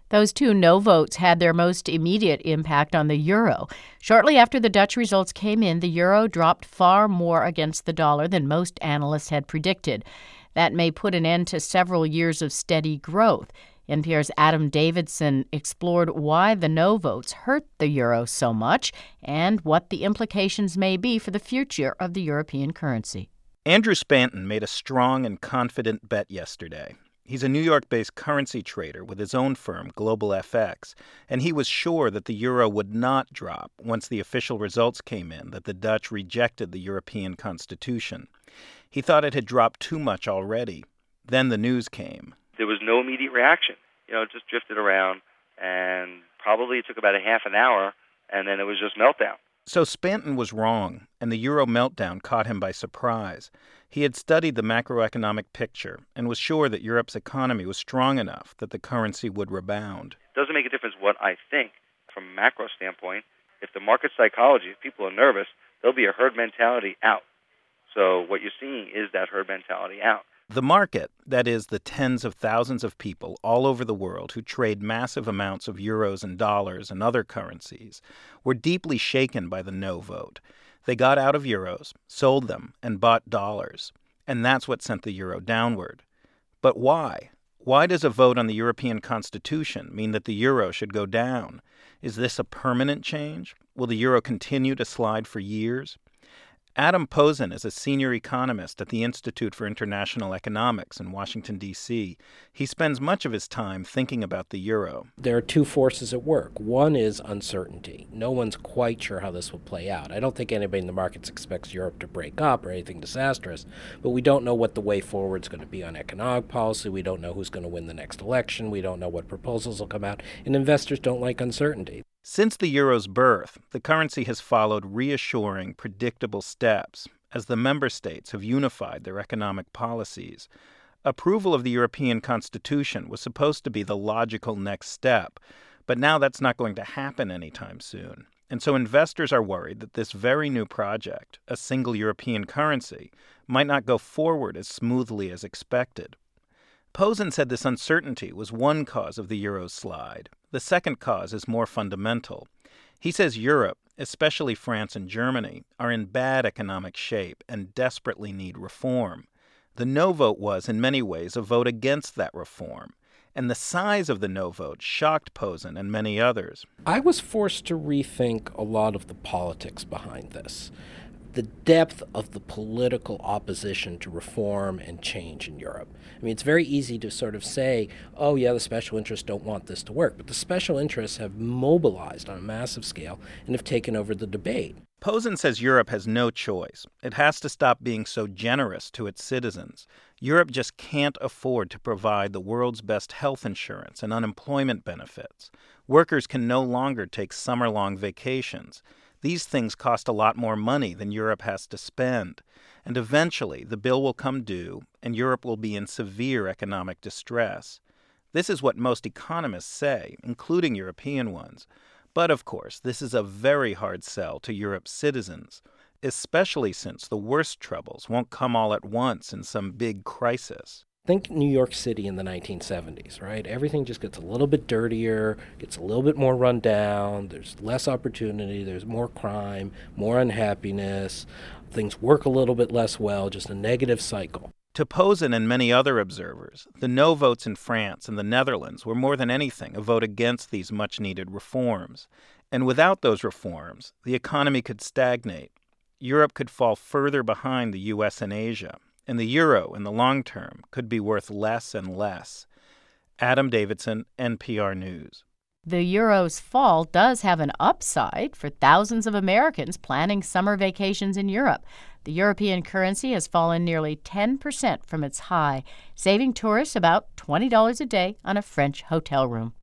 Those two no votes had their most immediate impact on the euro. Shortly after the Dutch results came in, the euro dropped far more against the dollar than most analysts had predicted. That may put an end to several years of steady growth. NPR's Adam Davidson explored why the no votes hurt the euro so much and what the implications may be for the future of the European currency. Andrew Spanton made a strong and confident bet yesterday. He's a New York-based currency trader with his own firm, Global FX, and he was sure that the euro would not drop once the official results came in that the Dutch rejected the European Constitution. He thought it had dropped too much already. Then the news came. There was no immediate reaction. It just drifted around, and probably it took about a half an hour, and then it was just meltdown. So Spanton was wrong, and the euro meltdown caught him by surprise. He had studied the macroeconomic picture and was sure that Europe's economy was strong enough that the currency would rebound. It doesn't make a difference what I think from a macro standpoint. If the market psychology, if people are nervous, there'll be a herd mentality out. So what you're seeing is that herd mentality out. The market, that is, the tens of thousands of people all over the world who trade massive amounts of euros and dollars and other currencies, were deeply shaken by the no vote. They got out of euros, sold them, and bought dollars. And that's what sent the euro downward. But why? Why does a vote on the European Constitution mean that the euro should go down? Is this a permanent change? Will the euro continue to slide for years? Adam Posen is a senior economist at the Institute for International Economics in Washington, D.C. He spends much of his time thinking about the euro. There are two forces at work. One is uncertainty. No one's quite sure how this will play out. I don't think anybody in the markets expects Europe to break up or anything disastrous, but we don't know what the way forward is going to be on economic policy. We don't know who's going to win the next election. We don't know what proposals will come out, and investors don't like uncertainty. Since the euro's birth, the currency has followed reassuring, predictable steps as the member states have unified their economic policies. Approval of the European Constitution was supposed to be the logical next step, but now that's not going to happen anytime soon. And so investors are worried that this very new project, a single European currency, might not go forward as smoothly as expected. Posen said this uncertainty was one cause of the euro's slide. The second cause is more fundamental. He says Europe, especially France and Germany, are in bad economic shape and desperately need reform. The no vote was, in many ways, a vote against that reform. And the size of the no vote shocked Posen and many others. I was forced to rethink a lot of the politics behind this. The depth of the political opposition to reform and change in Europe. I mean, it's very easy to sort of say, oh, yeah, the special interests don't want this to work. But the special interests have mobilized on a massive scale and have taken over the debate. Posen says Europe has no choice. It has to stop being so generous to its citizens. Europe just can't afford to provide the world's best health insurance and unemployment benefits. Workers can no longer take summer-long vacations. These things cost a lot more money than Europe has to spend. And eventually, the bill will come due, and Europe will be in severe economic distress. This is what most economists say, including European ones. But, of course, this is a very hard sell to Europe's citizens, especially since the worst troubles won't come all at once in some big crisis. Think New York City in the 1970s, right? Everything just gets a little bit dirtier, gets a little bit more run down, there's less opportunity, there's more crime, more unhappiness, things work a little bit less well, just a negative cycle. To Posen and many other observers, the no votes in France and the Netherlands were more than anything a vote against these much-needed reforms. And without those reforms, the economy could stagnate. Europe could fall further behind the U.S. and Asia. And the euro, in the long term, could be worth less and less. Adam Davidson, NPR News. The euro's fall does have an upside for thousands of Americans planning summer vacations in Europe. The European currency has fallen nearly 10% from its high, saving tourists about $20 a day on a French hotel room.